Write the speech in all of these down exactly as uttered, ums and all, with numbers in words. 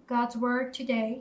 God's Word today,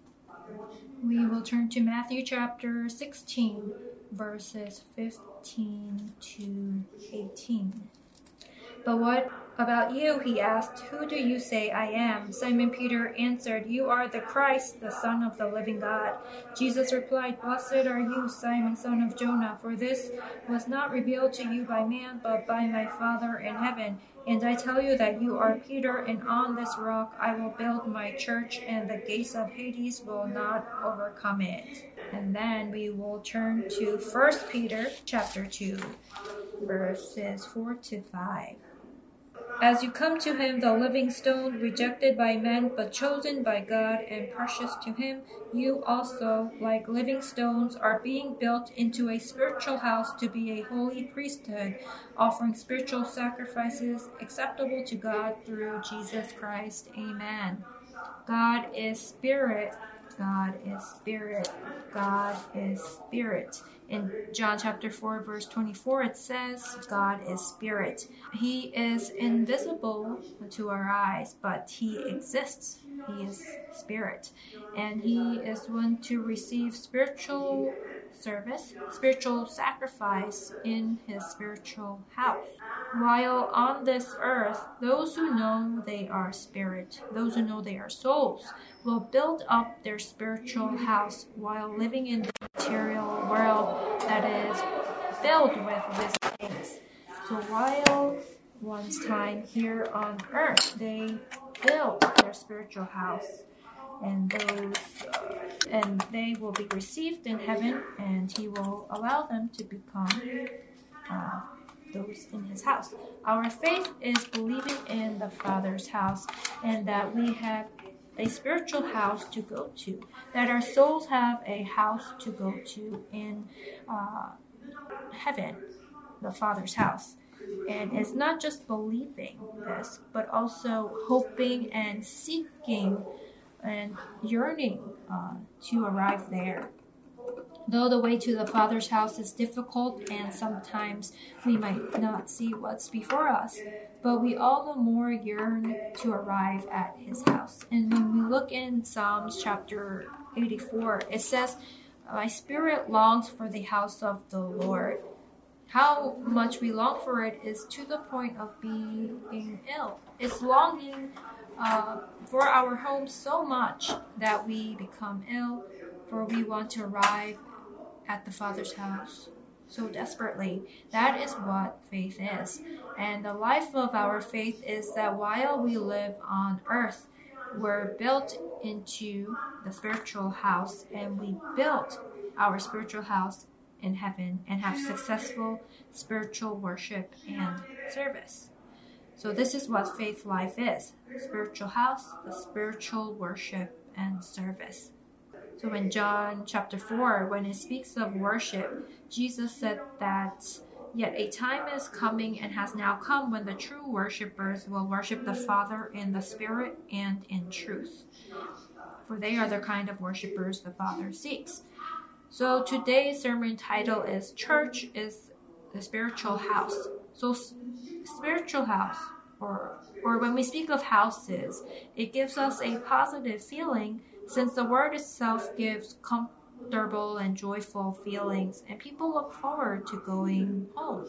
we will turn to Matthew chapter sixteen, verses fifteen to eighteen. But what about you? He asked. Who do you say I am? Simon Peter answered, You are the Christ, the Son of the living God. Jesus replied, Blessed are you, Simon, son of Jonah, for this was not revealed to you by man, but by my Father in heaven. And I tell you that you are Peter, and on this rock I will build my church, and the gates of Hades will not overcome it. And then we will turn to First Peter chapter two, verses four to five. As you come to him, the living stone, rejected by men, but chosen by God and precious to him, you also, like living stones, are being built into a spiritual house to be a holy priesthood, offering spiritual sacrifices acceptable to God through Jesus Christ. Amen. God is spirit. God is spirit. God is spirit. In John chapter four, verse twenty-four, it says, God is spirit. He is invisible to our eyes, but he exists. He is spirit. And he is one to receive spiritual service, spiritual sacrifice in his spiritual house. While on this earth, those who know they are spirit, those who know they are souls, will build up their spiritual house while living in the material world that is filled with these things. So while one's time here on earth, they build their spiritual house, and those uh, and they will be received in heaven, and he will allow them to become uh, those in his house. Our faith is believing in the Father's house, and that we have a spiritual house to go to, that our souls have a house to go to in uh, heaven, the Father's house. And it's not just believing this, but also hoping and seeking and yearning uh, to arrive there. Though the way to the Father's house is difficult and sometimes we might not see what's before us, but we all the more yearn to arrive at his house. And when we look in Psalms chapter eighty-four, it says, My spirit longs for the house of the Lord. How much we long for it is to the point of being ill. It's longing uh, for our home so much that we become ill, for we want to arrive at the Father's house so desperately. That is what faith is. And the life of our faith is that while we live on earth, we're built into the spiritual house, and we built our spiritual house in heaven and have successful spiritual worship and service. So this is what faith life is. Spiritual house, the spiritual worship and service. So in John chapter four, when it speaks of worship, Jesus said that, Yet a time is coming and has now come when the true worshipers will worship the Father in the Spirit and in truth. For they are the kind of worshipers the Father seeks. So today's sermon title is Church is the Spiritual House. So spiritual house, or or when we speak of houses, it gives us a positive feeling, since the word itself gives comfortable and joyful feelings, and people look forward to going home.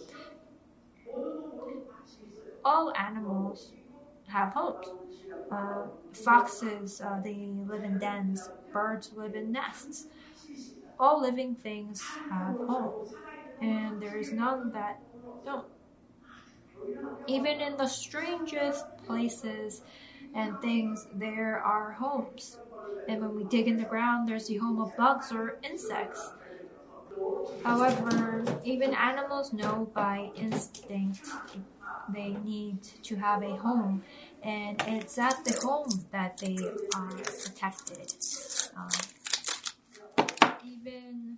All animals have homes. Uh, foxes, uh, they live in dens. Birds live in nests. All living things have homes, and there is none that don't. Even in the strangest places and things, there are homes. And when we dig in the ground, there's the home of bugs or insects. However, even animals know by instinct they need to have a home, and it's at the home that they are protected. Um, even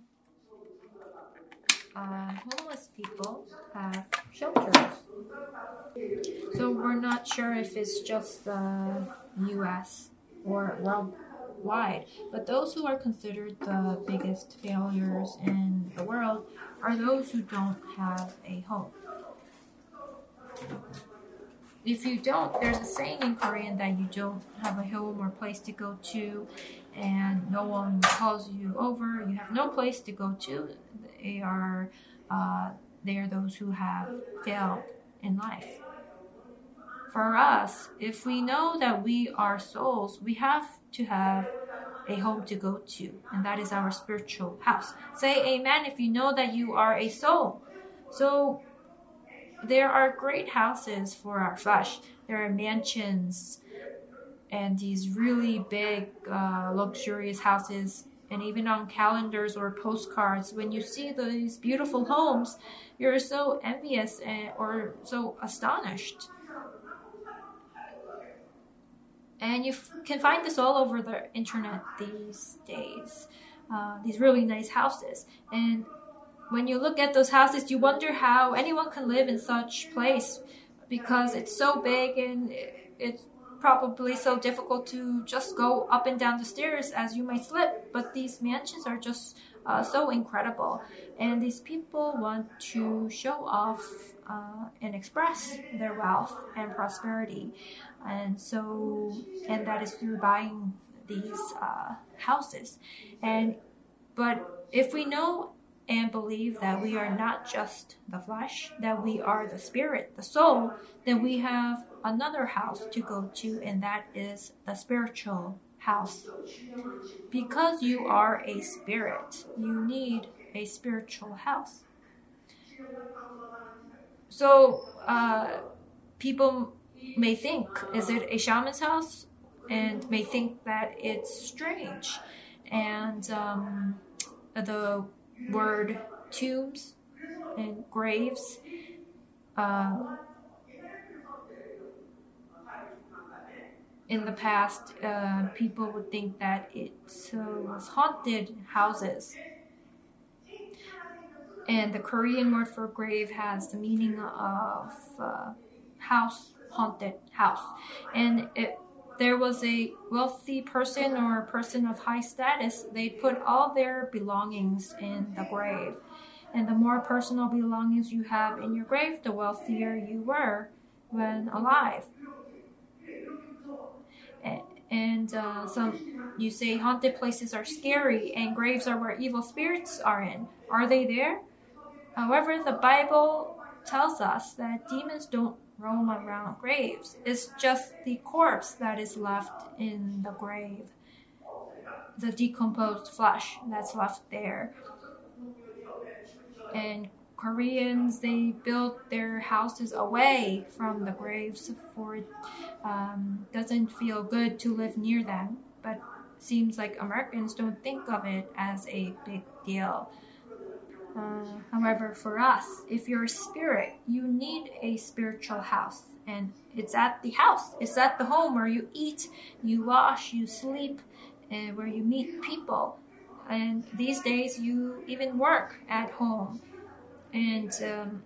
uh, homeless people have shelters. So we're not sure if it's just the U S or worldwide, but those who are considered the biggest failures in the world are those who don't have a home. if you don't, there's a saying in Korean that you don't have a home or place to go to, and no one calls you over. You have no place to go to. They are, uh, they are those who have failed in life. For us, if we know that we are souls, we have to have a home to go to, and that is our spiritual house. Say amen if you know that you are a soul. So there are great houses for our flesh. There are mansions and these really big, uh, luxurious houses. And even on calendars or postcards, when you see these beautiful homes, you're so envious and, or so astonished. And you f- can find this all over the internet these days. Uh, these really nice houses. And when you look at those houses, you wonder how anyone can live in such place, because it's so big and it's probably so difficult to just go up and down the stairs as you might slip. But these mansions are just uh, so incredible, and these people want to show off uh, and express their wealth and prosperity, and so and that is through buying these uh, houses. And but if we know and believe that we are not just the flesh, that we are the spirit, the soul, then we have another house to go to, and that is the spiritual house. Because you are a spirit, you need a spiritual house. So uh, people may think, is it a shaman's house? And may think that it's strange. And um, the word tombs and graves, uh, in the past, uh, people would think that it uh, was haunted houses. And the Korean word for grave has the meaning of uh, house, haunted house. And it there was a wealthy person or a person of high status, they put all their belongings in the grave. And the more personal belongings you have in your grave, the wealthier you were when alive. And uh, some, you say haunted places are scary and graves are where evil spirits are in. Are they there? However, the Bible tells us that demons don't roam around graves. It's just the corpse that is left in the grave, the decomposed flesh that's left there. And Koreans, they built their houses away from the graves, for it um, doesn't feel good to live near them. But seems like Americans don't think of it as a big deal. Uh, however, for us, if you're a spirit, you need a spiritual house. And it's at the house. It's at the home where you eat, you wash, you sleep, and where you meet people. And these days, you even work at home. And um,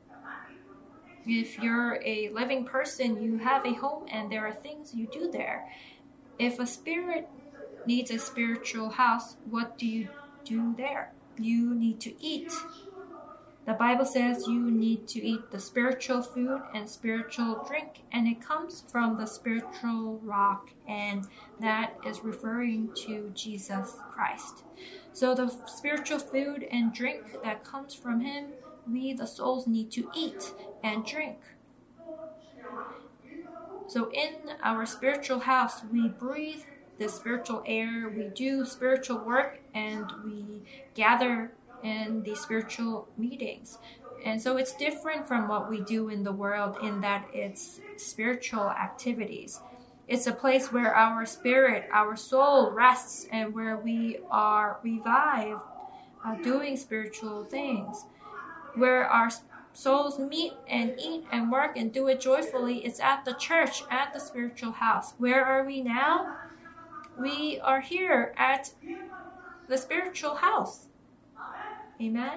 if you're a living person, you have a home and there are things you do there. If a spirit needs a spiritual house, what do you do there? You need to eat. The Bible says you need to eat the spiritual food and spiritual drink, and it comes from the spiritual rock, and that is referring to Jesus Christ. So the spiritual food and drink that comes from him, we the souls need to eat and drink. So in our spiritual house, we breathe the spiritual air, we do spiritual work, and we gather in the spiritual meetings. And so it's different from what we do in the world in that it's spiritual activities. It's a place where our spirit, our soul rests, and where we are revived uh, doing spiritual things. Where our souls meet and eat and work and do it joyfully is at the church, at the spiritual house. Where are we now? We are here at the spiritual house. Amen.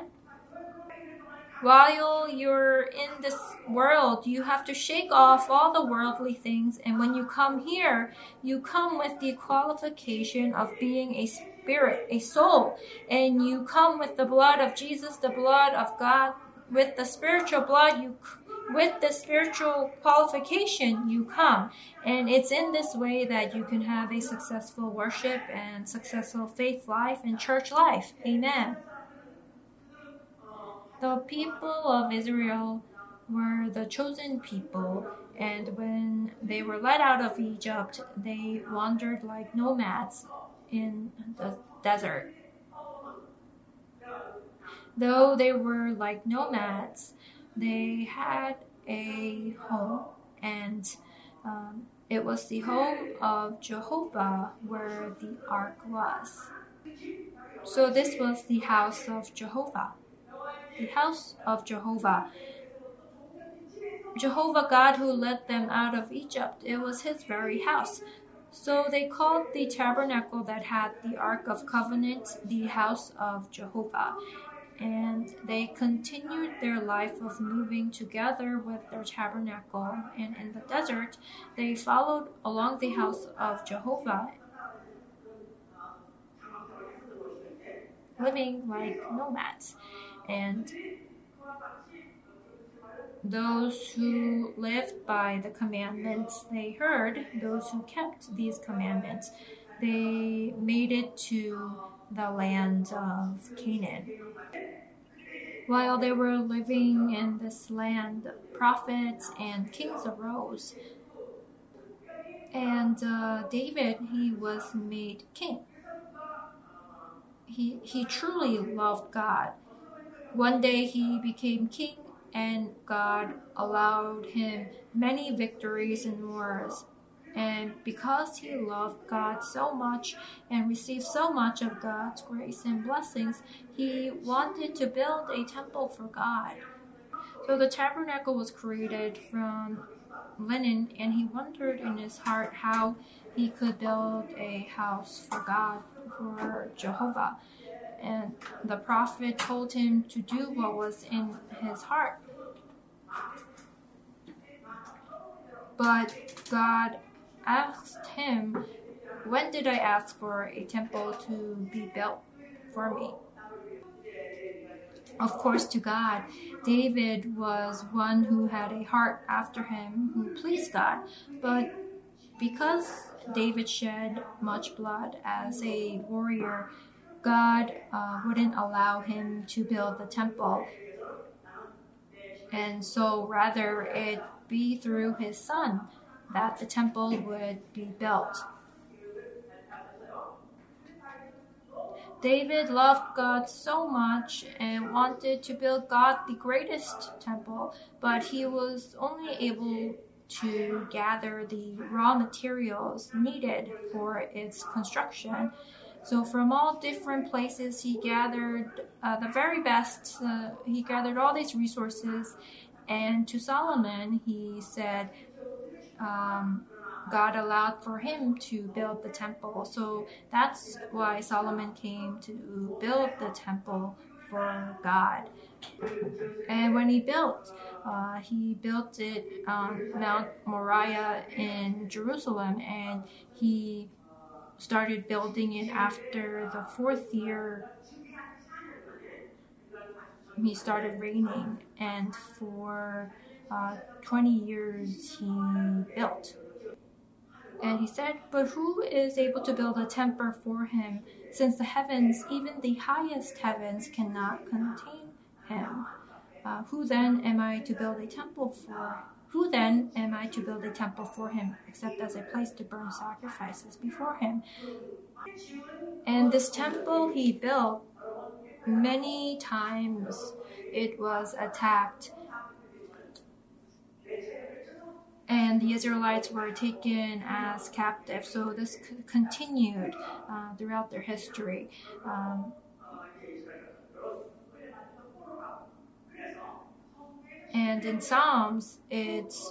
While you're in this world, you have to shake off all the worldly things. And when you come here, you come with the qualification of being a spirit, a soul. And you come with the blood of Jesus, the blood of God. With the spiritual blood, you with the spiritual qualification, you come. And it's in this way that you can have a successful worship and successful faith life and church life. Amen. The people of Israel were the chosen people, and when they were led out of Egypt, they wandered like nomads in the desert. Though they were like nomads, they had a home, and um, it was the home of Jehovah where the ark was. So this was the house of Jehovah. The house of Jehovah. Jehovah God who led them out of Egypt, it was his very house. So they called the tabernacle that had the Ark of Covenant the house of Jehovah. And they continued their life of moving together with their tabernacle. And in the desert, they followed along the house of Jehovah, living like nomads. And those who lived by the commandments they heard, those who kept these commandments, they made it to the land of Canaan. While they were living in this land, prophets and kings arose. And uh, David, he was made king. He, he truly loved God. One day he became king, and God allowed him many victories in wars. And because he loved God so much and received so much of God's grace and blessings, he wanted to build a temple for God. So the tabernacle was created from linen, and he wondered in his heart how he could build a house for God, for Jehovah. And the prophet told him to do what was in his heart. But God asked him, "When did I ask for a temple to be built for me?" Of course, to God, David was one who had a heart after him, who pleased God. But because David shed much blood as a warrior, God uh, wouldn't allow him to build the temple. And so rather it be through his son that the temple would be built. David loved God so much and wanted to build God the greatest temple, but he was only able to gather the raw materials needed for its construction. So from all different places, he gathered uh, the very best. Uh, he gathered all these resources, and to Solomon, he said, um, God allowed for him to build the temple. So that's why Solomon came to build the temple for God. And when he built, uh, he built it on Mount Moriah in Jerusalem, and he started building it after the fourth year he started reigning, and for uh, twenty years he built. And he said, "But who is able to build a temple for him, since the heavens, even the highest heavens, cannot contain him? Uh, who then am I to build a temple for? Who then am I to build a temple for him, except as a place to burn sacrifices before him?" And this temple he built, many times it was attacked, and the Israelites were taken as captives. So this c- continued uh, throughout their history. Um, and in Psalms, it's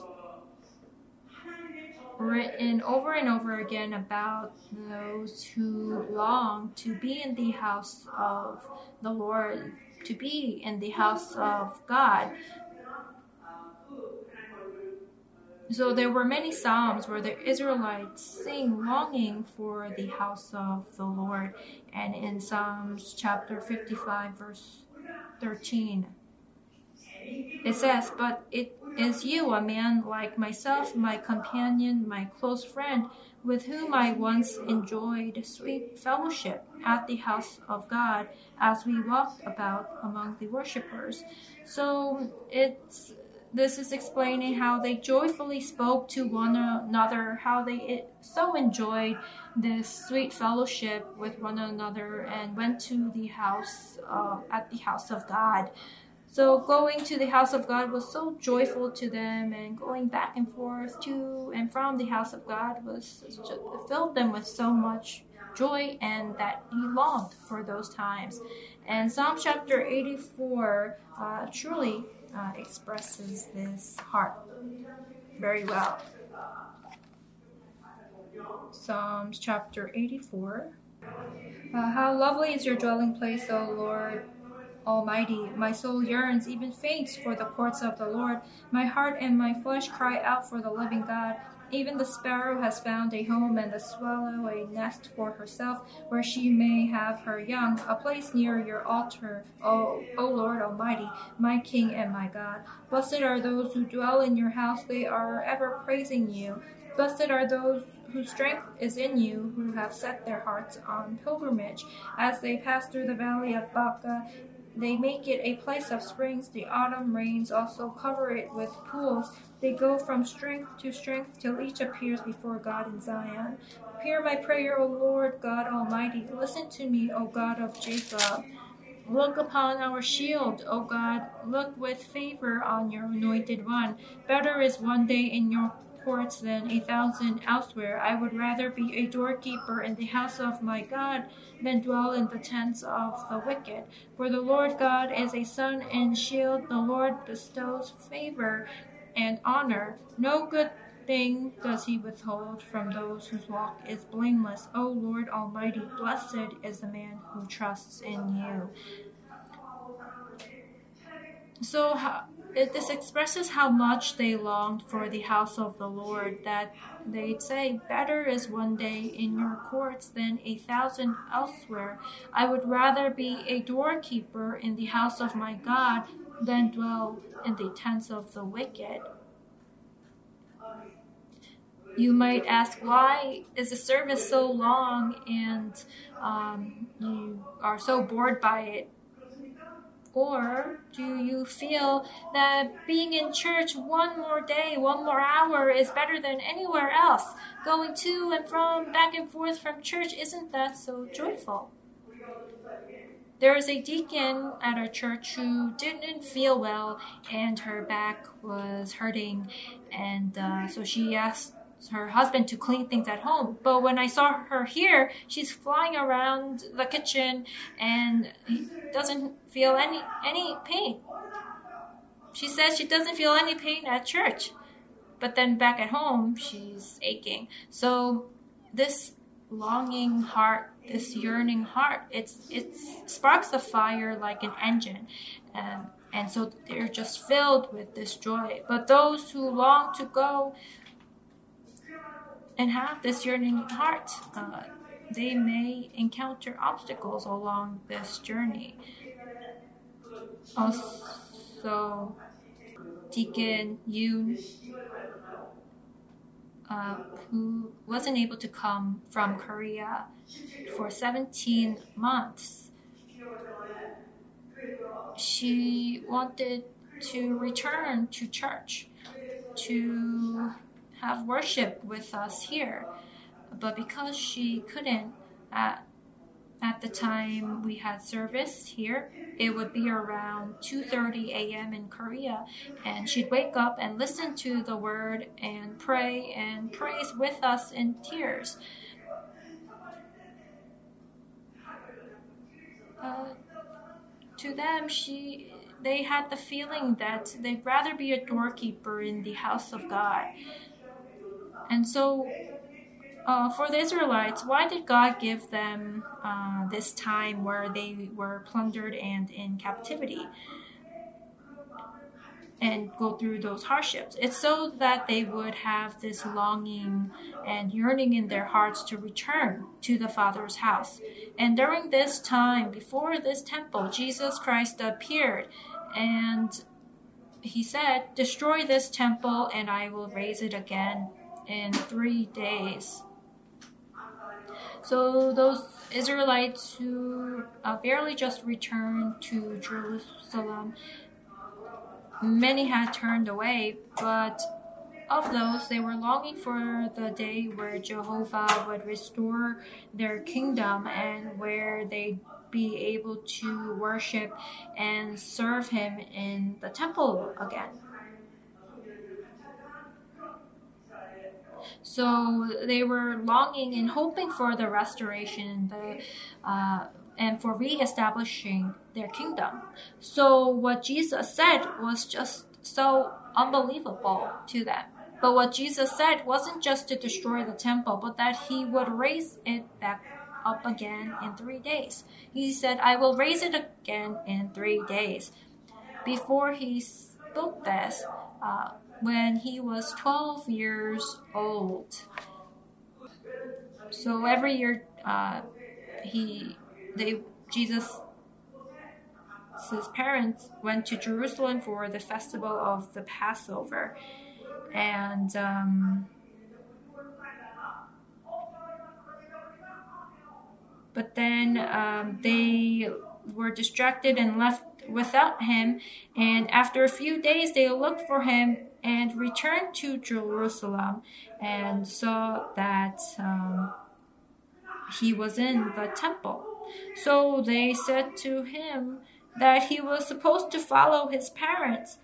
written over and over again about those who long to be in the house of the Lord, to be in the house of God. So there were many Psalms where the Israelites sing longing for the house of the Lord. And in Psalms chapter fifty-five, verse thirteen, it says, "But it is you, a man like myself, my companion, my close friend, with whom I once enjoyed sweet fellowship at the house of God as we walked about among the worshippers. So it's this is explaining how they joyfully spoke to one another, how they it, so enjoyed this sweet fellowship with one another and went to the house uh, at the house of God. So going to the house of God was so joyful to them, and going back and forth to and from the house of God was just, filled them with so much joy, and that he longed for those times. And Psalm chapter eighty-four uh, truly uh, expresses this heart very well. Psalms chapter eighty-four. Uh, how lovely is your dwelling place, O Lord Almighty. My soul yearns, even faints, for the courts of the Lord. My heart and my flesh cry out for the living God. Even the sparrow has found a home, and the swallow a nest for herself, where she may have her young, a place near your altar, O, o Lord Almighty, my King and my God. Blessed are those who dwell in your house, they are ever praising you. Blessed are those whose strength is in you, who have set their hearts on pilgrimage. As they pass through the valley of Baca, they make it a place of springs. The autumn rains also cover it with pools. They go from strength to strength till each appears before God in Zion. Hear my prayer, O Lord God Almighty. Listen to me, O God of Jacob. Look upon our shield, O God. Look with favor on your anointed one. Better is one day in your courts than a thousand elsewhere. I would rather be a doorkeeper in the house of my God than dwell in the tents of the wicked. For the Lord God is a sun and shield. The Lord bestows favor and honor. No good thing does he withhold from those whose walk is blameless. O Lord Almighty, blessed is the man who trusts in you. So how, it, this expresses how much they longed for the house of the Lord, that they'd say, better is one day in your courts than a thousand elsewhere. I would rather be a doorkeeper in the house of my God than dwell in the tents of the wicked. You might ask, why is the service so long and um, you are so bored by it? Or do you feel that being in church one more day, one more hour is better than anywhere else? Going to and from, back and forth from church, isn't that so joyful? There is a deacon at our church who didn't feel well, and her back was hurting, and uh, so she asked her husband to clean things at home. But when I saw her here, she's flying around the kitchen and doesn't feel any any pain. She says she doesn't feel any pain at church, but then back at home she's aching. So this longing heart, this yearning heart, it's it sparks a fire like an engine, and and so they're just filled with this joy. But those who long to go and have this yearning heart, uh, they may encounter obstacles along this journey. Also, Deacon Yoon, uh, who wasn't able to come from Korea for seventeen months, she wanted to return to church, to have worship with us here, but because she couldn't at, at the time we had service here, it would be around two thirty a.m. in Korea, and she'd wake up and listen to the word and pray and praise with us in tears. Uh, to them, she they had the feeling that they'd rather be a doorkeeper in the house of God. And so, uh, for the Israelites, why did God give them uh, this time where they were plundered and in captivity and go through those hardships? It's so that they would have this longing and yearning in their hearts to return to the Father's house. And during this time, before this temple, Jesus Christ appeared, and he said, "Destroy this temple and I will raise it again in three days." So those Israelites who uh, barely just returned to Jerusalem, many had turned away, but of those, they were longing for the day where Jehovah would restore their kingdom and where they'd be able to worship and serve him in the temple again. So they were longing and hoping for the restoration the, uh, and for re-establishing their kingdom. So what Jesus said was just so unbelievable to them. But what Jesus said wasn't just to destroy the temple, but that he would raise it back up again in three days. He said, "I will raise it again in three days." Before he spoke this, uh, when he was twelve years old. So every year, uh, he, they, Jesus, his parents went to Jerusalem for the festival of the Passover, and um, but then um, they were distracted and left without him, and after a few days they looked for him and returned to Jerusalem and saw that um, he was in the temple. So they said to him that he was supposed to follow his parents,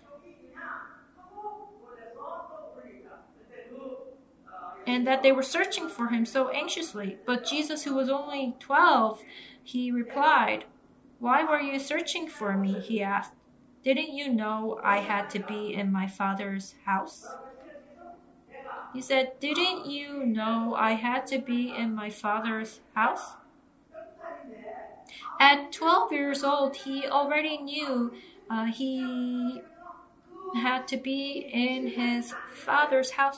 and that they were searching for him so anxiously. But Jesus, who was only twelve, he replied, "Why were you searching for me?" he asked. "Didn't you know I had to be in my Father's house?" He said, "Didn't you know I had to be in my Father's house?" At twelve years old, he already knew uh, he had to be in his Father's house.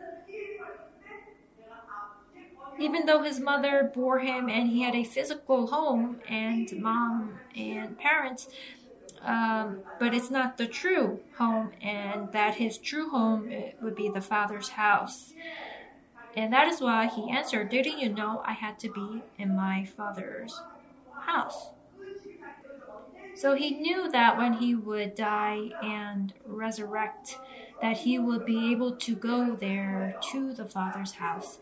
Even though his mother bore him and he had a physical home and mom and parents, um, but it's not the true home, and that his true home would be the Father's house. And that is why he answered, "Didn't you know I had to be in my Father's house?" So he knew that when he would die and resurrect, that he would be able to go there to the Father's house.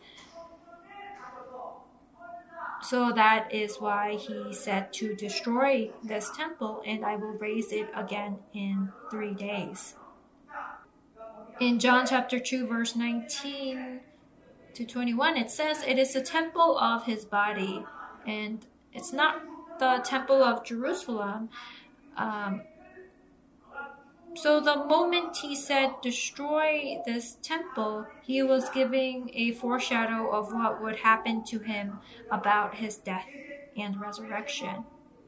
So that is why he said to destroy this temple and I will raise it again in three days. In John chapter two, verse nineteen to twenty-one, it says, "It is the temple of his body," and it's not the temple of Jerusalem. Um, so the moment he said destroy this temple, he was giving a foreshadow of what would happen to him about his death and resurrection.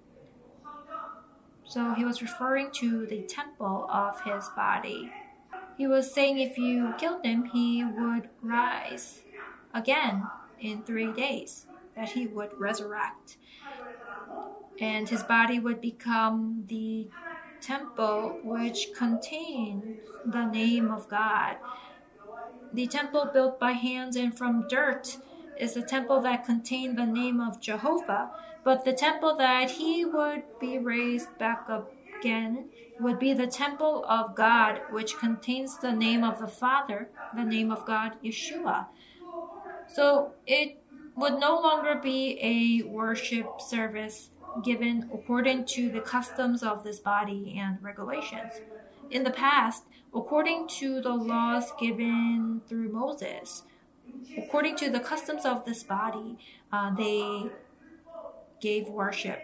So he was referring to the temple of his body. He was saying if you killed him, he would rise again in three days, that he would resurrect. And his body would become the temple which contained the name of God. The temple built by hands and from dirt is the temple that contained the name of Jehovah, but the temple that he would be raised back up again would be the temple of God, which contains the name of the Father, the name of God, Yeshua. So it would no longer be a worship service given according to the customs of this body and regulations. In the past, according to the laws given through Moses, according to the customs of this body, uh, they gave worship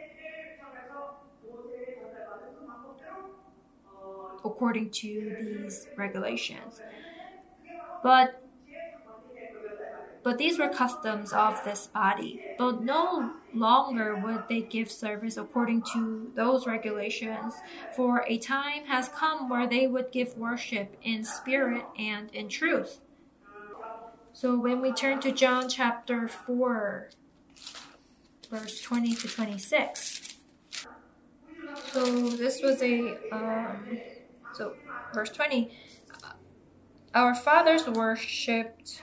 according to these regulations. But But these were customs of this body. But no longer would they give service according to those regulations, for a time has come where they would give worship in spirit and in truth. So when we turn to John chapter four, verse twenty to twenty-six. So this was a um, So, verse twenty, our fathers worshipped.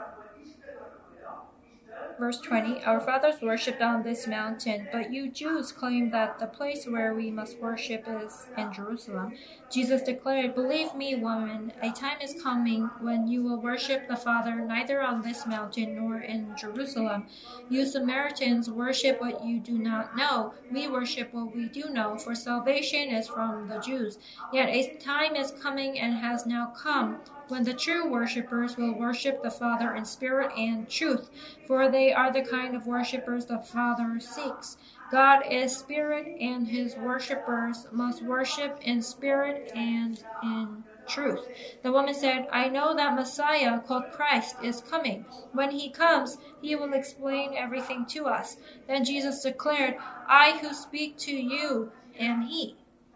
Verse twenty, our fathers worshipped on this mountain, but you Jews claim that the place where we must worship is in Jerusalem. Jesus declared, believe me, woman, a time is coming when you will worship the Father neither on this mountain nor in Jerusalem. You Samaritans worship what you do not know. We worship what we do know, for salvation is from the Jews. Yet a time is coming and has now come when the true worshippers will worship the Father in spirit and truth, for they are the kind of worshippers the Father seeks. God is spirit, and his worshippers must worship in spirit and in truth. The woman said, I know that Messiah, called Christ, is coming. When he comes, he will explain everything to us. Then Jesus declared, I who speak to you am he.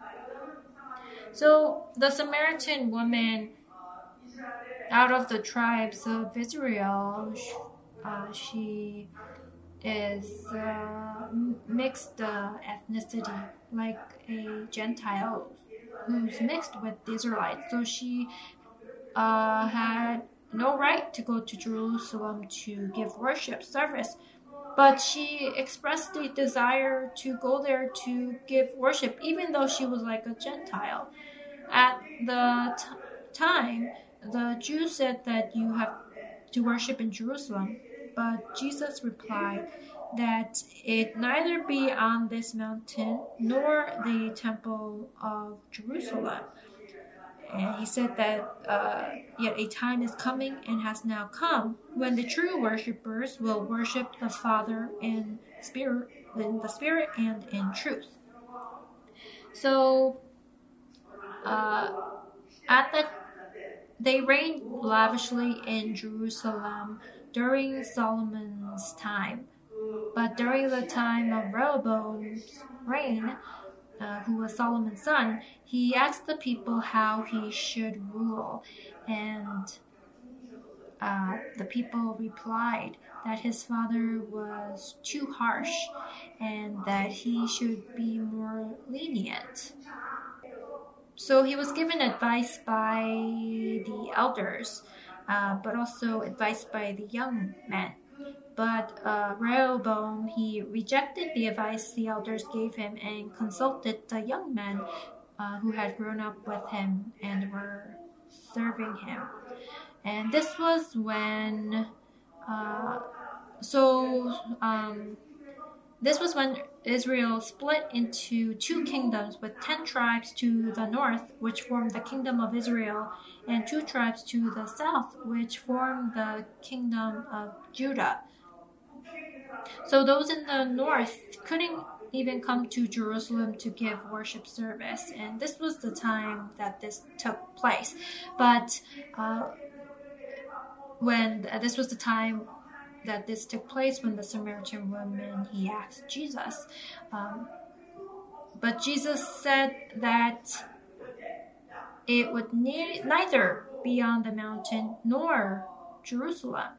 So the Samaritan woman, out of the tribes of Israel, uh, she is uh, mixed uh, ethnicity, like a Gentile who's mixed with the Israelites. So she uh, had no right to go to Jerusalem to give worship service, but she expressed the desire to go there to give worship, even though she was like a Gentile. At the t- time, the Jews said that you have to worship in Jerusalem, but Jesus replied that it neither be on this mountain nor the temple of Jerusalem. And he said that uh, yet a time is coming and has now come when the true worshippers will worship the Father in spirit, in the Spirit and in truth. So, uh, at the They reigned lavishly in Jerusalem during Solomon's time. But during the time of Rehoboam's reign, uh, who was Solomon's son, he asked the people how he should rule. And uh, the people replied that his father was too harsh and that he should be more lenient. So he was given advice by the elders, uh, but also advice by the young men. But uh, Rehoboam, he rejected the advice the elders gave him and consulted the young men uh, who had grown up with him and were serving him. And this was when, uh, so, um, This was when Israel split into two kingdoms with ten tribes to the north, which formed the kingdom of Israel, and two tribes to the south, which formed the kingdom of Judah. So those in the north couldn't even come to Jerusalem to give worship service, and this was the time that this took place. But uh, when uh, this was the time that this took place when the Samaritan woman, he asked Jesus. Um, but Jesus said that it would ne- neither be on the mountain nor Jerusalem.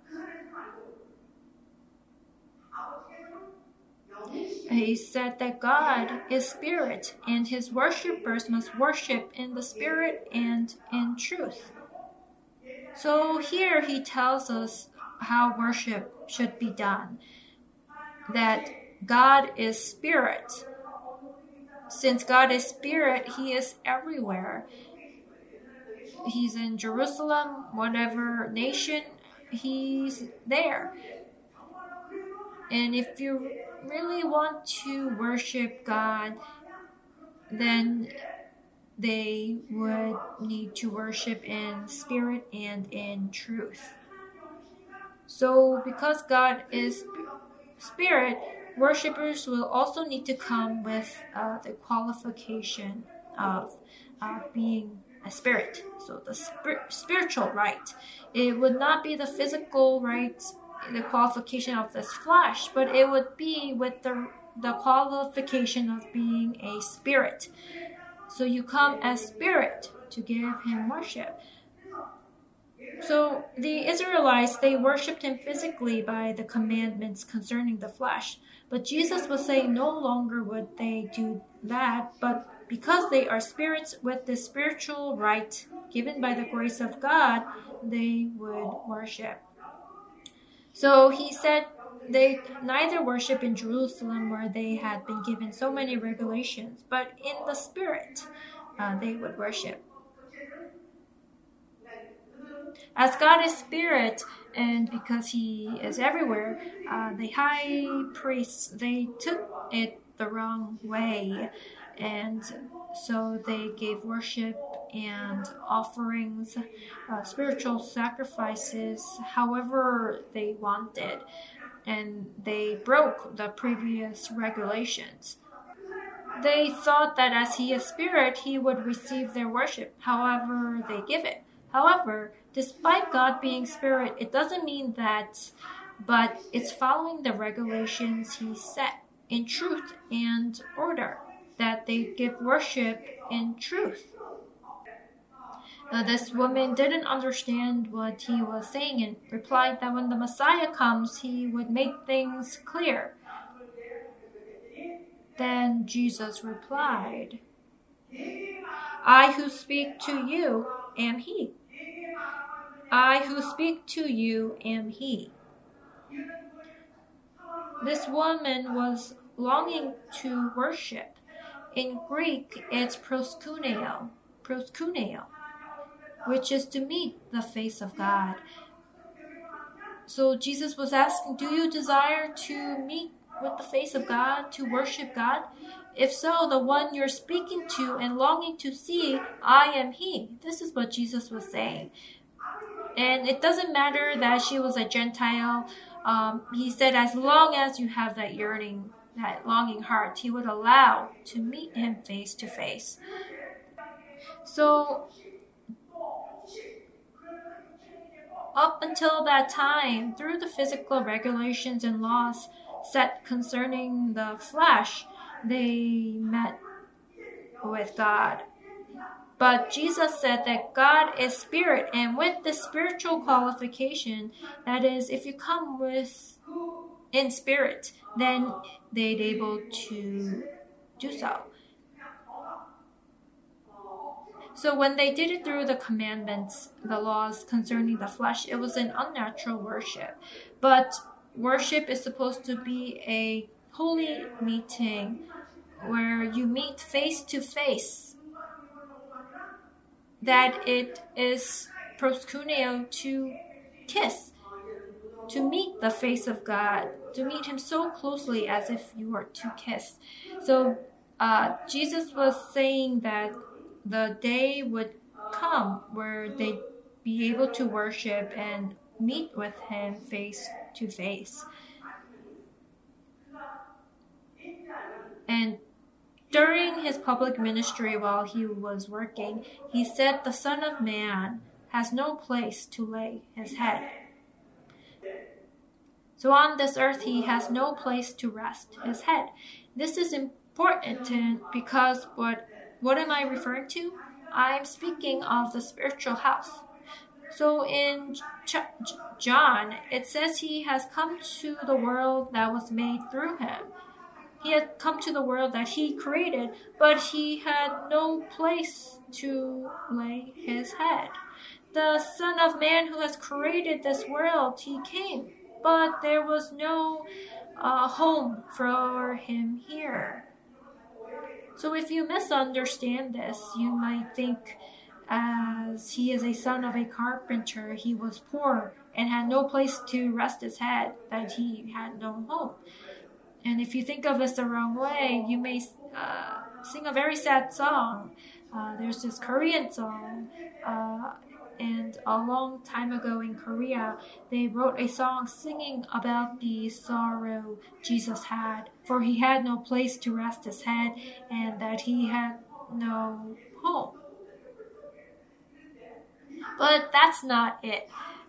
He said that God is spirit, and his worshippers must worship in the spirit and in truth. So here he tells us how worship should be done. That God is spirit. Since God is spirit, he is everywhere. He's in Jerusalem, whatever nation, he's there. And if you really want to worship God, then they would need to worship in spirit and in truth. So because God is spirit, worshippers will also need to come with uh, the qualification of uh, being a spirit. So the spir- spiritual right. It would not be the physical right, the qualification of this flesh, but it would be with the, the qualification of being a spirit. So you come as spirit to give him worship. So the Israelites, they worshipped him physically by the commandments concerning the flesh. But Jesus was saying no longer would they do that, but because they are spirits with the spiritual right given by the grace of God, they would worship. So he said they neither worship in Jerusalem, where they had been given so many regulations, but in the spirit uh, they would worship. As God is spirit, and because he is everywhere, uh, the high priests, they took it the wrong way, and so they gave worship and offerings, uh, spiritual sacrifices, however they wanted, and they broke the previous regulations. They thought that as he is spirit, he would receive their worship, however they give it. However, despite God being spirit, it doesn't mean that, but it's following the regulations he set in truth and order, that they give worship in truth. Now, this woman didn't understand what he was saying and replied that when the Messiah comes, he would make things clear. Then Jesus replied, I who speak to you am he. I who speak to you am he. This woman was longing to worship. In Greek, it's proskuneo, proskuneo, which is to meet the face of God. So Jesus was asking, do you desire to meet with the face of God, to worship God? If so, the one you're speaking to and longing to see, I am he. This is what Jesus was saying. And it doesn't matter that she was a Gentile. Um, he said, as long as you have that yearning, that longing heart, he would allow to meet him face to face. So, up until that time, through the physical regulations and laws set concerning the flesh, they met with God. But Jesus said that God is spirit, and with the spiritual qualification, that is, if you come with in spirit, then they'd able to do so. So when they did it through the commandments, the laws concerning the flesh, it was an unnatural worship. But worship is supposed to be a holy meeting where you meet face to face. That it is proskuneo, to kiss, to meet the face of God, to meet him so closely as if you were to kiss. So uh, Jesus was saying that the day would come where they'd be able to worship and meet with him face to face. And during his public ministry while he was working, he said the Son of Man has no place to lay his head. So on this earth, he has no place to rest his head. This is important because what, what am I referring to? I'm speaking of the spiritual house. So in John, it says he has come to the world that was made through him. He had come to the world that he created, but he had no place to lay his head. The Son of Man who has created this world, he came, but there was no uh, home for him here. So if you misunderstand this, you might think as he is a son of a carpenter, he was poor and had no place to rest his head, that he had no home. And if you think of this the wrong way, you may uh, sing a very sad song. Uh, there's this Korean song, uh, and a long time ago in Korea, they wrote a song singing about the sorrow Jesus had, for he had no place to rest his head, and that he had no home. But that's not it.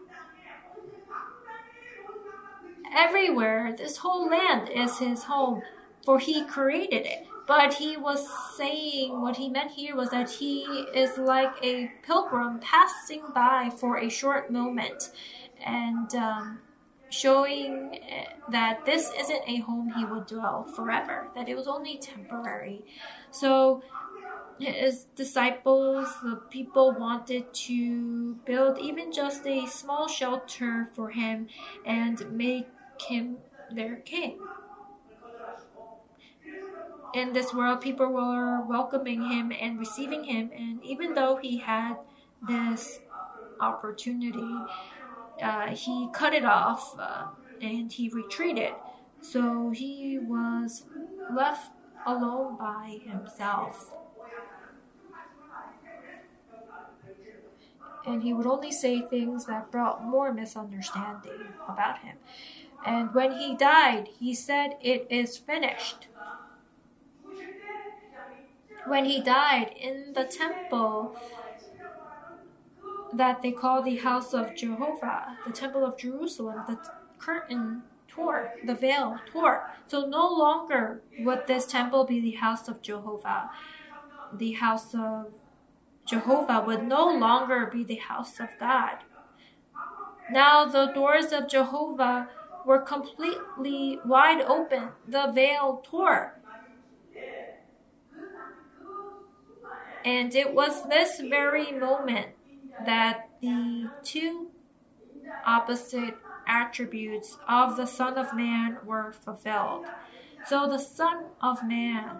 Everywhere, this whole land is his home, for he created it. But he was saying, what he meant here was that he is like a pilgrim passing by for a short moment, and um, showing that this isn't a home he would dwell forever, that it was only temporary. So his disciples, the people wanted to build even just a small shelter for him and make him their king. In this world, people were welcoming him and receiving him, and even though he had this opportunity, uh, he cut it off uh, and he retreated. So he was left alone by himself. And he would only say things that brought more misunderstanding about him. And when he died, he said, "It is finished." When he died in the temple that they call the house of Jehovah, the temple of Jerusalem, the curtain tore, the veil tore. So no longer would this temple be the house of Jehovah. The house of Jehovah would no longer be the house of God. Now the doors of Jehovah were completely wide open. The veil tore. And it was this very moment that the two opposite attributes of the Son of Man were fulfilled. So the Son of Man,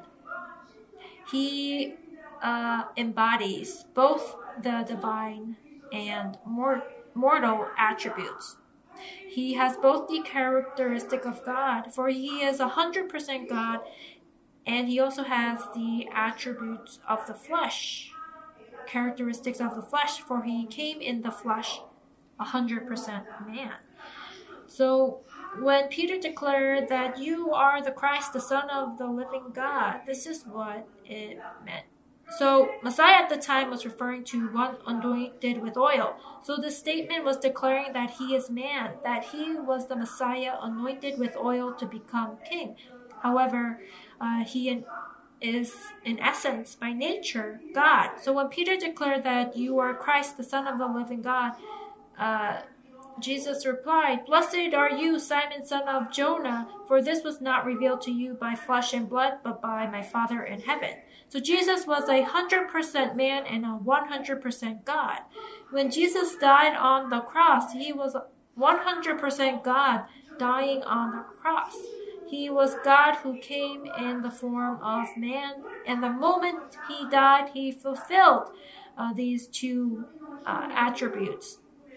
he uh, embodies both the divine and mor- mortal attributes. He has both the characteristic of God, for he is one hundred percent God, and he also has the attributes of the flesh, characteristics of the flesh, for he came in the flesh, one hundred percent man. So when Peter declared that you are the Christ, the Son of the living God, this is what it meant. So Messiah at the time was referring to one anointed with oil. So the statement was declaring that he is man, that he was the Messiah anointed with oil to become king. However, uh, he in, is in essence, by nature, God. So when Peter declared that you are Christ, the Son of the living God, uh, Jesus replied, "Blessed are you, Simon, son of Jonah, for this was not revealed to you by flesh and blood, but by my Father in heaven." So Jesus was a one hundred percent man and a one hundred percent God. When Jesus died on the cross, he was one hundred percent God dying on the cross. He was God who came in the form of man, and the moment he died, he fulfilled uh, these two uh, attributes.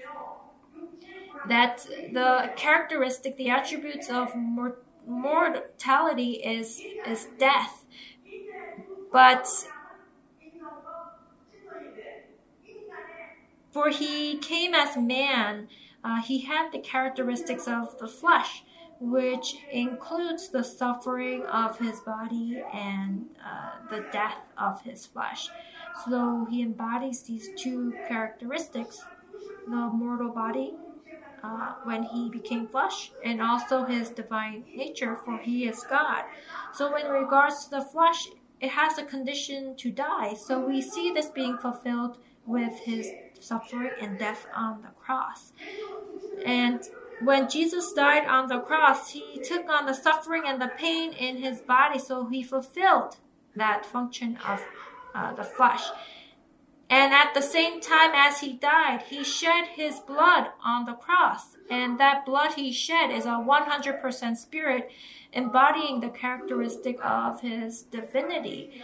That the characteristic, the attributes of mor- mortality is, is death. But for he came as man, uh, he had the characteristics of the flesh, which includes the suffering of his body and uh, the death of his flesh. So he embodies these two characteristics, the mortal body, Uh, when he became flesh, and also his divine nature, for he is God. So in regards to the flesh, it has a condition to die. So we see this being fulfilled with his suffering and death on the cross. And when Jesus died on the cross, he took on the suffering and the pain in his body, so he fulfilled that function of uh, the flesh. And at the same time as he died, he shed his blood on the cross. And that blood he shed is a one hundred percent spirit, embodying the characteristic of his divinity.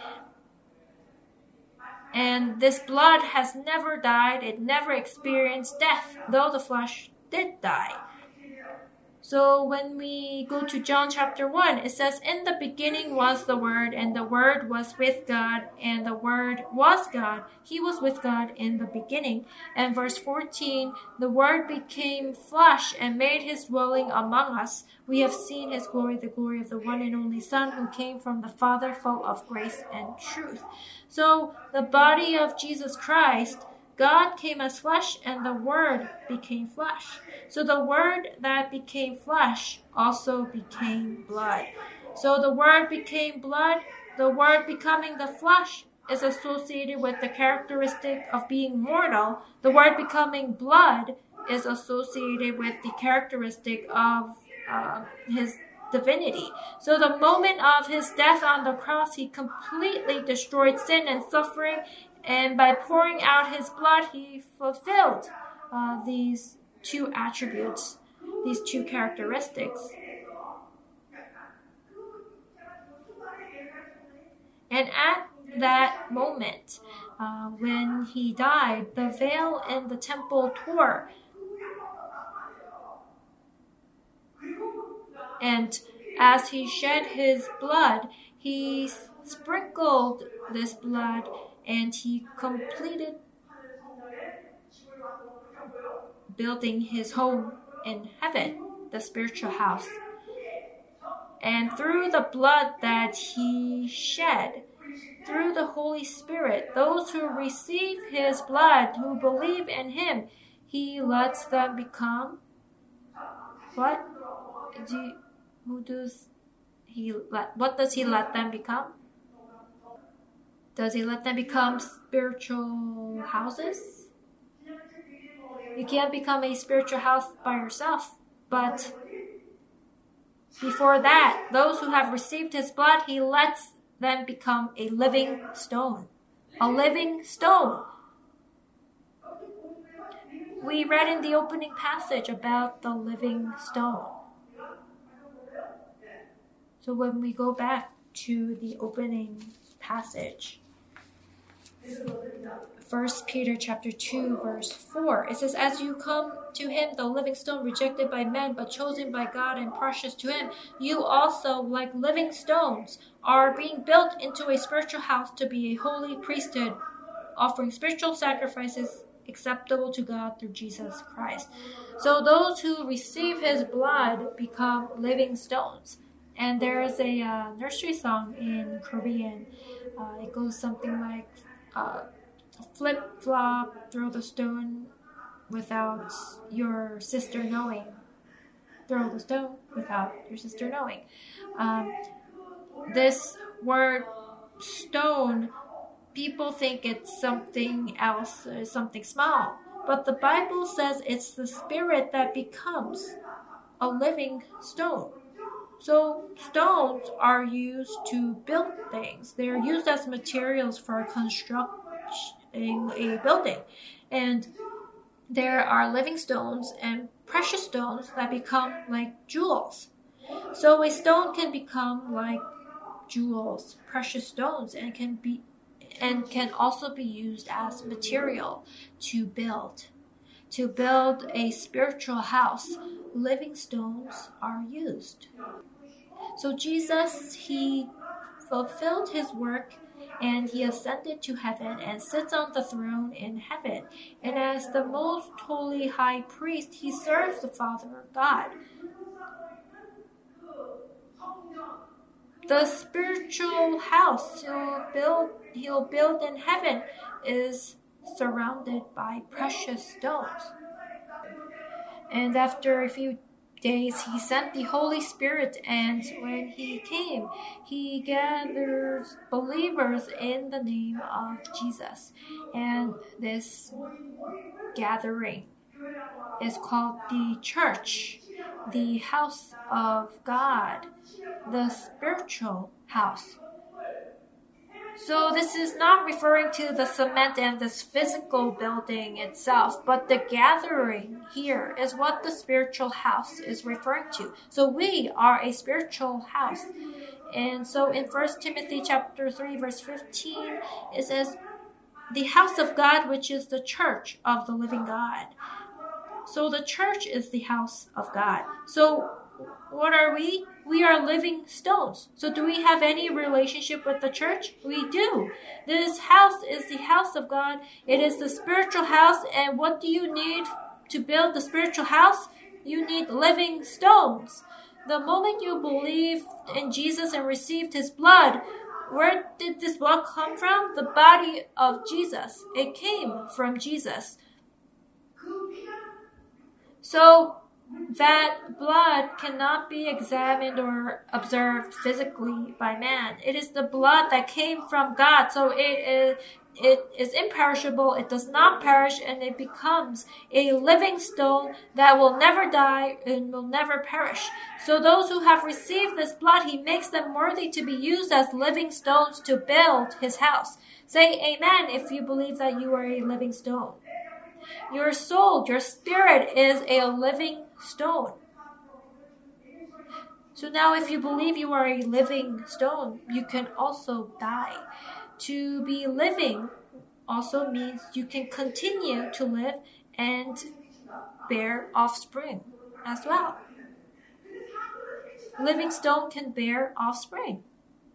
And this blood has never died. It never experienced death, though the flesh did die. So when we go to John chapter one, it says, "In the beginning was the Word, and the Word was with God, and the Word was God. He was with God in the beginning." And verse fourteen, "The Word became flesh and made his dwelling among us. We have seen his glory, the glory of the one and only Son, who came from the Father, full of grace and truth." So the body of Jesus Christ, God came as flesh, and the Word became flesh. So the Word that became flesh also became blood. So the Word became blood. The Word becoming the flesh is associated with the characteristic of being mortal. The Word becoming blood is associated with the characteristic of uh, his divinity. So the moment of his death on the cross, he completely destroyed sin and suffering, and by pouring out his blood, he fulfilled uh, these two attributes, these two characteristics. And at that moment, uh, when he died, the veil in the temple tore. And as he shed his blood, he sprinkled this blood and he completed building his home in heaven, the spiritual house. And through the blood that he shed, through the Holy Spirit, those who receive his blood, who believe in him, he lets them become what? Do you, who does he let? What does he let them become? Does he let them become spiritual houses? You can't become a spiritual house by yourself, but before that, those who have received his blood, he lets them become a living stone. A living stone. We read in the opening passage about the living stone. So when we go back to the opening passage, First Peter chapter two, verse four, it says, "As you come to him, the living stone, rejected by men, but chosen by God and precious to him, you also, like living stones, are being built into a spiritual house to be a holy priesthood, offering spiritual sacrifices acceptable to God through Jesus Christ." So those who receive his blood become living stones. And there is a uh, nursery song in Korean. Uh, it goes something like, uh, flip flop, throw the stone without your sister knowing. Throw the stone without your sister knowing. Um, this word stone, people think it's something else, uh, something small. But the Bible says it's the Spirit that becomes a living stone. So stones are used to build things. They're used as materials for constructing a building. And there are living stones and precious stones that become like jewels. So a stone can become like jewels, precious stones, and can be and can also be used as material to build. To build a spiritual house, living stones are used. So Jesus, he fulfilled his work and he ascended to heaven and sits on the throne in heaven. And as the most holy high priest, he serves the Father God. The spiritual house he'll build, he'll build in heaven is surrounded by precious stones. And after a few days, he sent the Holy Spirit, and when he came, he gathers believers in the name of Jesus. And this gathering is called the church, the house of God, the spiritual house. So this is not referring to the cement and this physical building itself, but the gathering here is what the spiritual house is referring to. So we are a spiritual house. And so in First Timothy chapter three, verse fifteen, it says, "The house of God, which is the church of the living God." So the church is the house of God. So what are we? We are living stones. So do we have any relationship with the church? We do. This house is the house of God. It is the spiritual house. And what do you need to build the spiritual house? You need living stones. The moment you believed in Jesus and received his blood, where did this blood come from? The body of Jesus. It came from Jesus. So that blood cannot be examined or observed physically by man. It is the blood that came from God. So it is, it is imperishable, it does not perish, and it becomes a living stone that will never die and will never perish. So those who have received this blood, he makes them worthy to be used as living stones to build his house. Say amen if you believe that you are a living stone. Your soul, your spirit is a living stone. So now if you believe you are a living stone, you can also die. To be living also means you can continue to live and bear offspring as well. Living stone can bear offspring.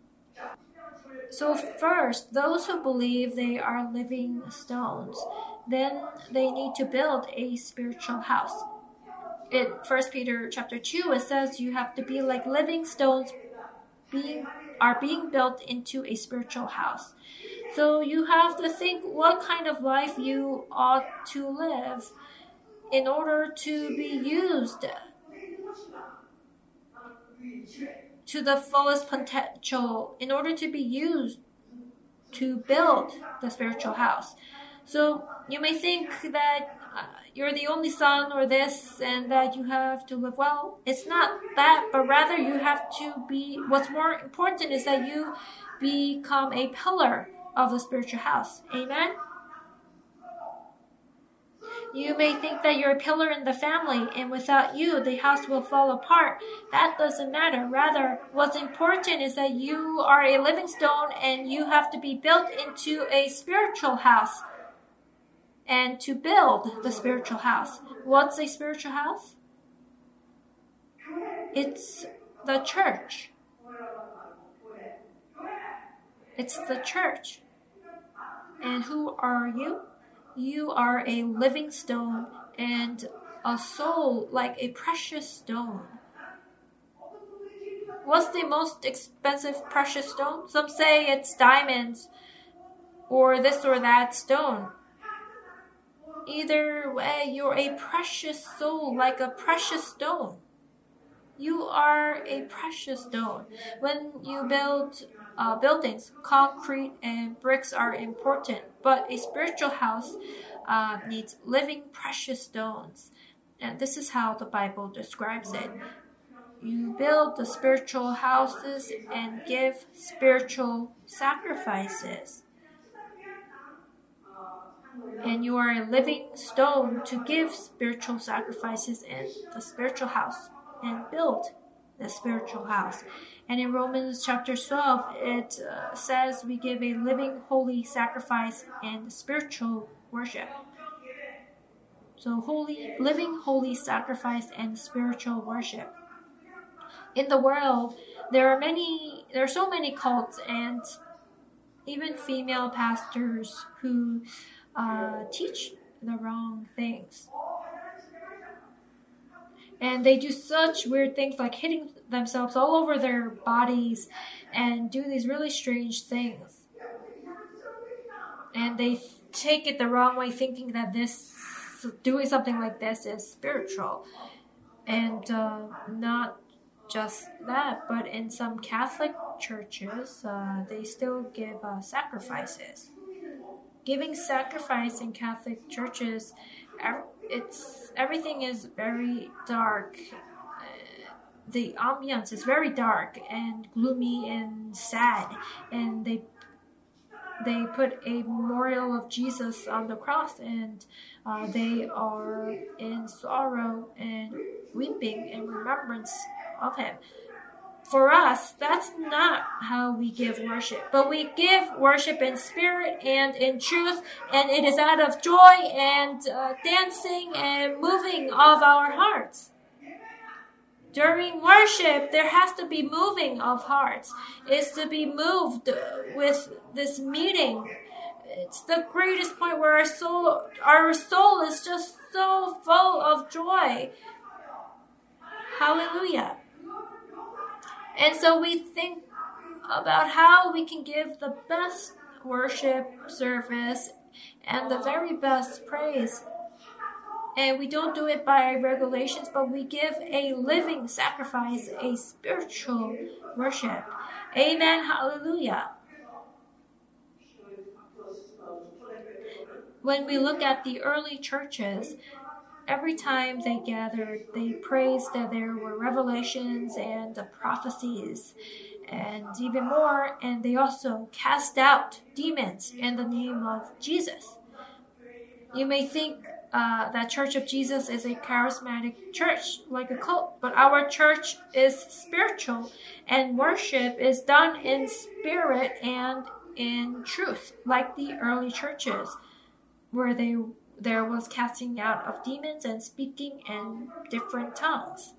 So first, those who believe they are living stones, then they need to build a spiritual house. In First Peter chapter two, it says you have to be like living stones being are being built into a spiritual house. So you have to think what kind of life you ought to live in order to be used to the fullest potential, in order to be used to build the spiritual house. So you may think that uh, you're the only son or this and that you have to live well. It's not that, but rather you have to be, what's more important is that you become a pillar of the spiritual house. Amen? You may think that you're a pillar in the family and without you, the house will fall apart. That doesn't matter. Rather, what's important is that you are a living stone and you have to be built into a spiritual house. And to build the spiritual house. What's a spiritual house? It's the church. It's the church. And who are you? You are a living stone and a soul like a precious stone. What's the most expensive precious stone? Some say it's diamonds or this or that stone. Either way, you're a precious soul like a precious stone. You are a precious stone. When you build uh, buildings, concrete and bricks are important, but a spiritual house uh, needs living precious stones. And this is how the Bible describes it. You build the spiritual houses and give spiritual sacrifices. And you are a living stone to give spiritual sacrifices in the spiritual house and build the spiritual house. And in Romans chapter twelve, it uh, says we give a living, holy sacrifice and spiritual worship. So holy, living, holy sacrifice and spiritual worship. In the world, there are many, there are so many cults and even female pastors who uh, teach the wrong things. And they do such weird things like hitting themselves all over their bodies and do these really strange things. And they take it the wrong way, thinking that this, doing something like this is spiritual. And uh, not just that, but in some Catholic churches, uh, they still give uh, sacrifices. Giving sacrifice in Catholic churches, it's everything is very dark. Uh, the ambiance is very dark and gloomy and sad, and they they put a memorial of Jesus on the cross, and uh, they are in sorrow and weeping in remembrance of him. For us, that's not how we give worship, but we give worship in spirit and in truth, and it is out of joy and uh, dancing and moving of our hearts. During worship, there has to be moving of hearts. It's to be moved with this meeting. It's the greatest point where our soul, our soul is just so full of joy. Hallelujah. And so we think about how we can give the best worship service and the very best praise And we don't do it by regulations, but we give a living sacrifice, a spiritual worship. Amen. Hallelujah. When we look at the early churches, every time they gathered, they praised that there were revelations and the prophecies and even more. And they also cast out demons in the name of Jesus. You may think uh, that Church of Jesus is a charismatic church, like a cult, but our church is spiritual, and worship is done in spirit and in truth, like the early churches, where they there was casting out of demons and speaking in different tongues.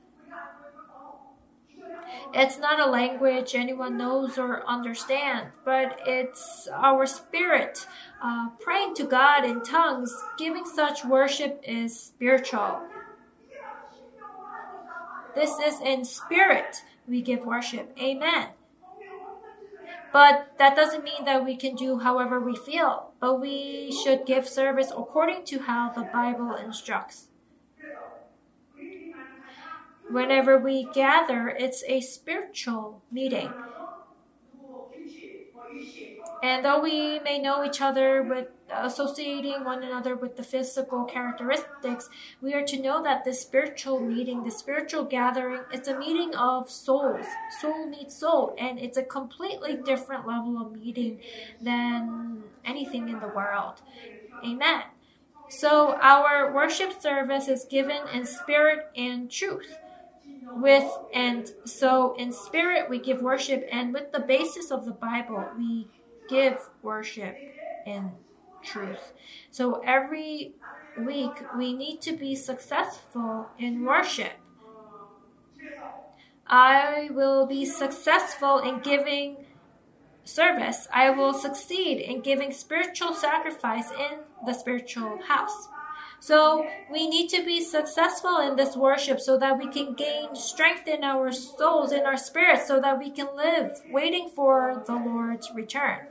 It's not a language anyone knows or understands, but it's our spirit uh, praying to God in tongues. Giving such worship is spiritual. This is in spirit we give worship. Amen. But that doesn't mean that we can do however we feel, but we should give service according to how the Bible instructs. Whenever we gather, it's a spiritual meeting. And though we may know each other with associating one another with the physical characteristics, we are to know that this spiritual meeting, the spiritual gathering, it's a meeting of souls. Soul meets soul, and it's a completely different level of meeting than anything in the world. Amen. So our worship service is given in spirit and truth. With and so in spirit we give worship, and with the basis of the Bible we give worship in truth. So every week we need to be successful in worship. I will be successful in giving service. I will succeed in giving spiritual sacrifice in the spiritual house. So we need to be successful in this worship so that we can gain strength in our souls, in our spirits, so that we can live waiting for the Lord's return.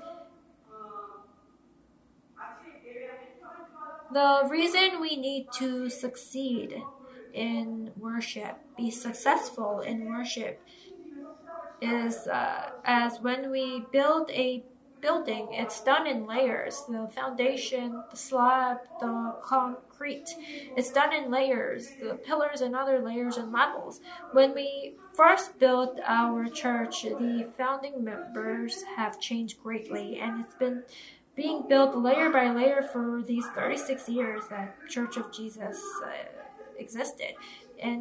The reason we need to succeed in worship, be successful in worship, is uh, as when we build a building, it's done in layers. The foundation, the slab, the concrete, it's done in layers. The pillars and other layers and levels. When we first built our church, the founding members have changed greatly, and it's been being built layer by layer for these thirty-six years that Church of Jesus uh, existed. And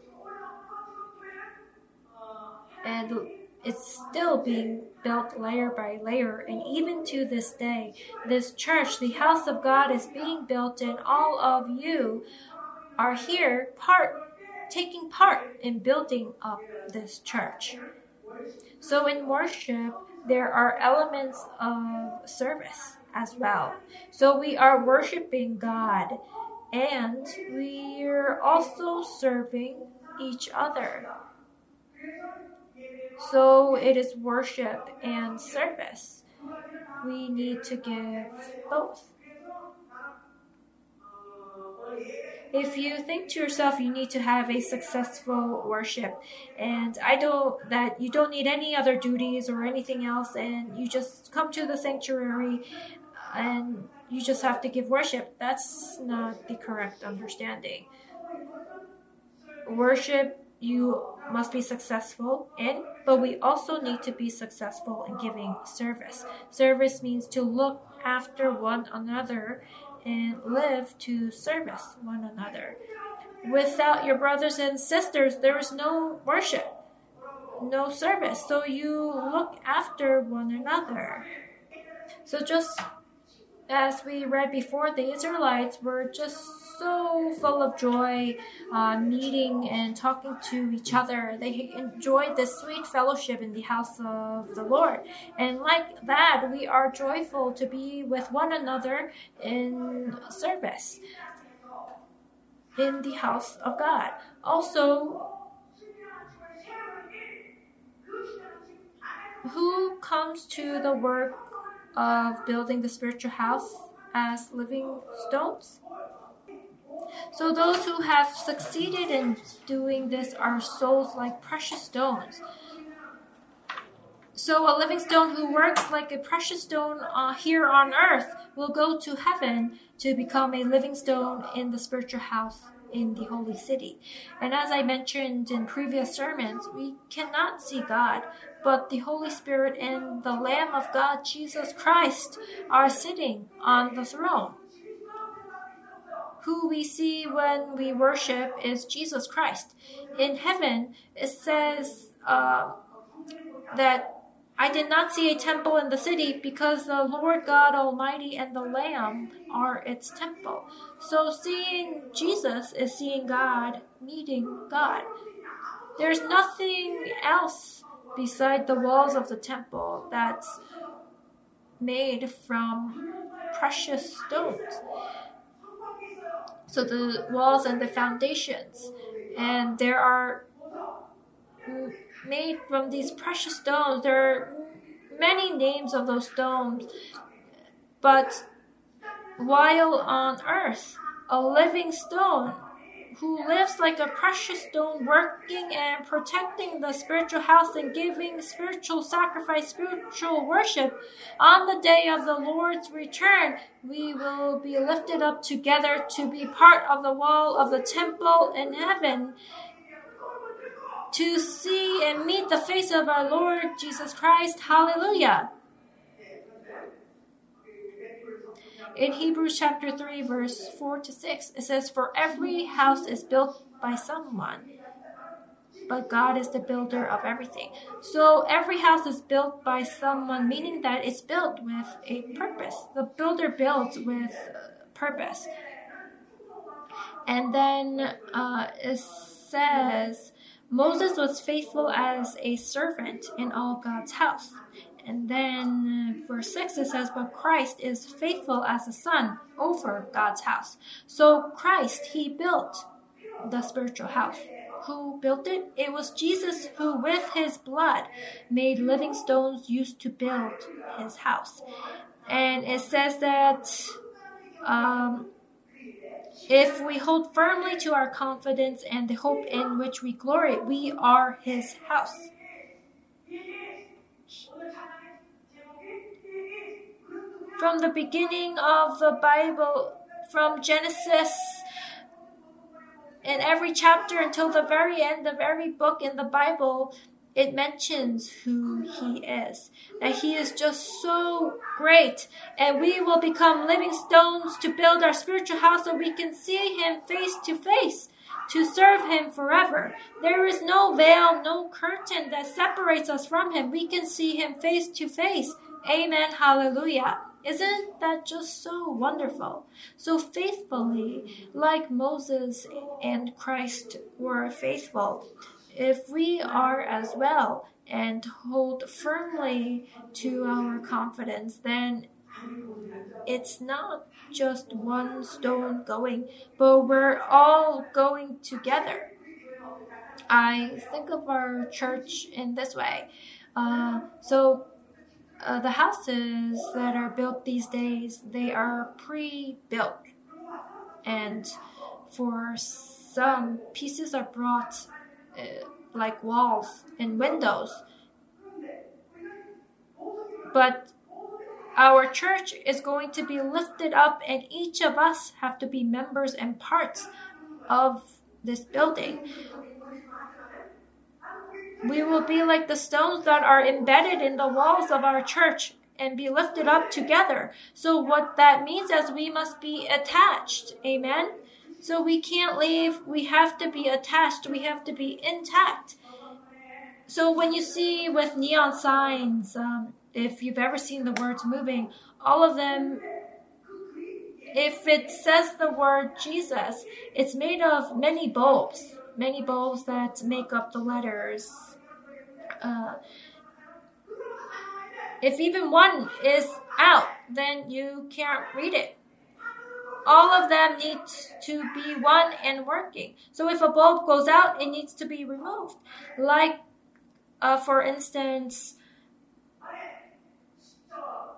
and it's still being built layer by layer, and even to this day, this church, the house of God, is being built, and all of you are here part, taking part in building up this church. So in worship, there are elements of service as well. So we are worshiping God, and we are also serving each other. So it is worship and service. We need to give both. If you think to yourself you need to have a successful worship, and I don't that you don't need any other duties or anything else, and you just come to the sanctuary and you just have to give worship, that's not the correct understanding. Worship you must be successful in, but we also need to be successful in giving service. Service means to look after one another and live to service one another. Without your brothers and sisters, there is no worship, no service. So you look after one another. So just as we read before, the Israelites were just so full of joy, uh, meeting and talking to each other. They enjoyed this sweet fellowship in the house of the Lord. And like that, we are joyful to be with one another in service in the house of God. Also, who comes to the work of building the spiritual house as living stones? So those who have succeeded in doing this are souls like precious stones. So a living stone who works like a precious stone uh, here on earth will go to heaven to become a living stone in the spiritual house in the holy city. And as I mentioned in previous sermons, we cannot see God, but the Holy Spirit and the Lamb of God, Jesus Christ, are sitting on the throne. Who we see when we worship is Jesus Christ. In heaven, it says uh, that I did not see a temple in the city because the Lord God Almighty and the Lamb are its temple. So seeing Jesus is seeing God, meeting God. There's nothing else beside the walls of the temple that's made from precious stones. So the walls and the foundations, and there are made from these precious stones. There are many names of those stones, but while on earth, a living stone who lives like a precious stone, working and protecting the spiritual house and giving spiritual sacrifice, spiritual worship, on the day of the Lord's return, we will be lifted up together to be part of the wall of the temple in heaven, to see and meet the face of our Lord Jesus Christ. Hallelujah. In Hebrews chapter three, verse four to six, it says, "For every house is built by someone, but God is the builder of everything." So every house is built by someone, meaning that it's built with a purpose. The builder builds with purpose. And then uh, it says, Moses was faithful as a servant in all God's house. And then uh, verse six, it says, but Christ is faithful as a son over God's house. So Christ, he built the spiritual house. Who built it? It was Jesus who, with his blood, made living stones used to build his house. And it says that um, if we hold firmly to our confidence and the hope in which we glory, we are his house. From the beginning of the Bible, from Genesis, in every chapter until the very end of every book in the Bible, it mentions who he is. That he is just so great. And we will become living stones to build our spiritual house so we can see him face to face, to serve him forever. There is no veil, no curtain that separates us from him. We can see him face to face. Amen. Hallelujah. Isn't that just so wonderful? So faithfully, like Moses and Christ were faithful, if we are as well and hold firmly to our confidence, then it's not just one stone going, but we're all going together. I think of our church in this way. Uh, so uh, the houses that are built these days, they are pre-built. And for some, pieces are brought uh, like walls and windows. But our church is going to be lifted up, and each of us have to be members and parts of this building. We will be like the stones that are embedded in the walls of our church and be lifted up together. So what that means is we must be attached. Amen? So we can't leave. We have to be attached. We have to be intact. So when you see with neon signs, um, if you've ever seen the words moving, all of them, if it says the word Jesus, it's made of many bulbs, many bulbs that make up the letters. Uh, if even one is out, then you can't read it. All of them need to be one and working. So if a bulb goes out, it needs to be removed. Like, uh, for instance,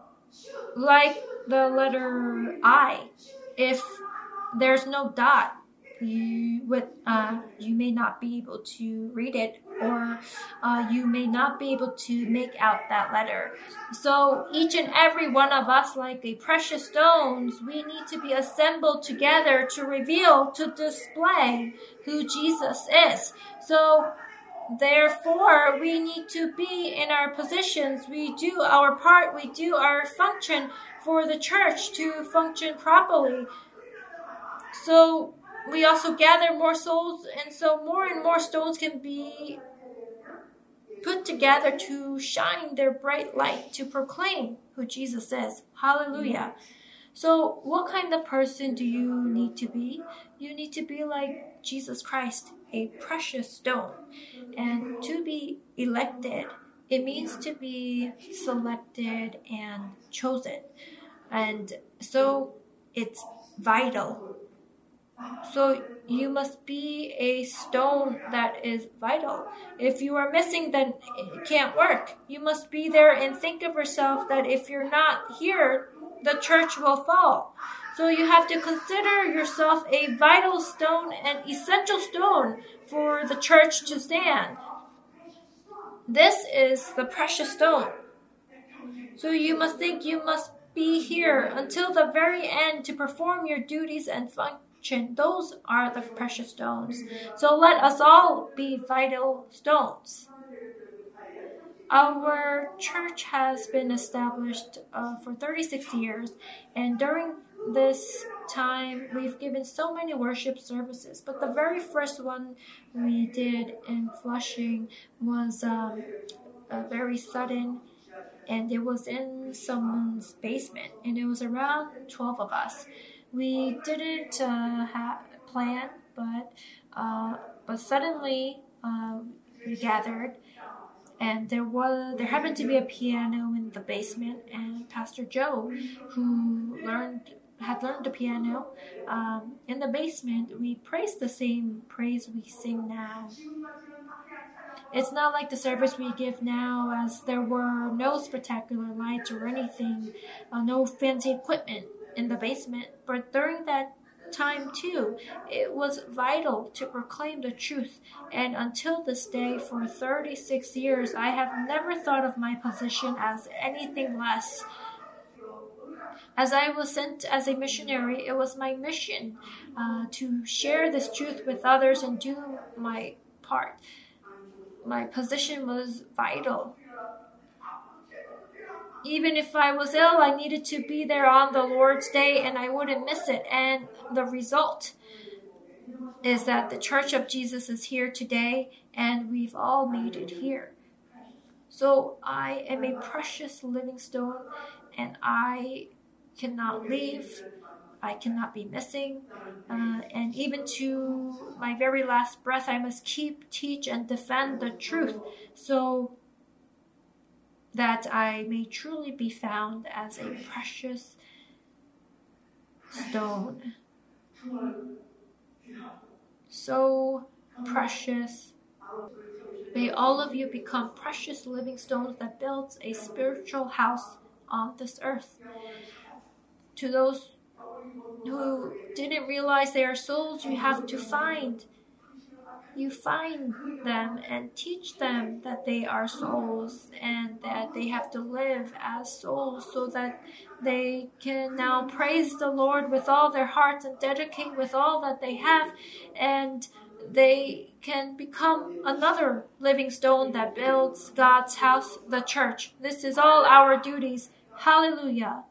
like the letter I, if there's no dot, you would uh, you may not be able to read it, or uh, you may not be able to make out that letter. So each and every one of us, like a precious stones, we need to be assembled together to reveal, to display who Jesus is. So therefore, we need to be in our positions. We do our part. We do our function for the church to function properly. So we also gather more souls, and so more and more stones can be put together to shine their bright light to proclaim who Jesus is. Hallelujah. So what kind of person do you need to be? You need to be like Jesus Christ, a precious stone. And to be elected, it means to be selected and chosen. And so it's vital. So you must be a stone that is vital. If you are missing, then it can't work. You must be there and think of yourself that if you're not here, the church will fall. So you have to consider yourself a vital stone, an essential stone for the church to stand. This is the precious stone. So you must think you must be here until the very end to perform your duties and functions. Those are the precious stones. So let us all be vital stones. Our church has been established uh, for thirty-six years, and during this time we've given so many worship services. But the very first one we did in Flushing was um, a very sudden, and it was in someone's basement, and it was around twelve of us. We didn't uh, have plan, but uh, but suddenly uh, we gathered, and there was there happened to be a piano in the basement, and Pastor Joe, who learned had learned the piano um, in the basement, we praised the same praise we sing now. It's not like the service we give now, as there were no spectacular lights or anything, uh, no fancy equipment in the basement. But during that time too, it was vital to proclaim the truth. And until this day, for thirty-six years, I have never thought of my position as anything less. As I was sent as a missionary, it was my mission uh, to share this truth with others and do my part. My position was vital. Even if I was ill, I needed to be there on the Lord's Day, and I wouldn't miss it. And the result is that the Church of Jesus is here today, and we've all made it here. So I am a precious living stone, and I cannot leave. I cannot be missing. Uh, and even to my very last breath, I must keep, teach, and defend the truth, so that I may truly be found as a precious stone. So precious. May all of you become precious living stones that builds a spiritual house on this earth. To those who didn't realize they are souls, you have to find You find them and teach them that they are souls, and that they have to live as souls, so that they can now praise the Lord with all their hearts and dedicate with all that they have, and they can become another living stone that builds God's house, the church. This is all our duties. Hallelujah.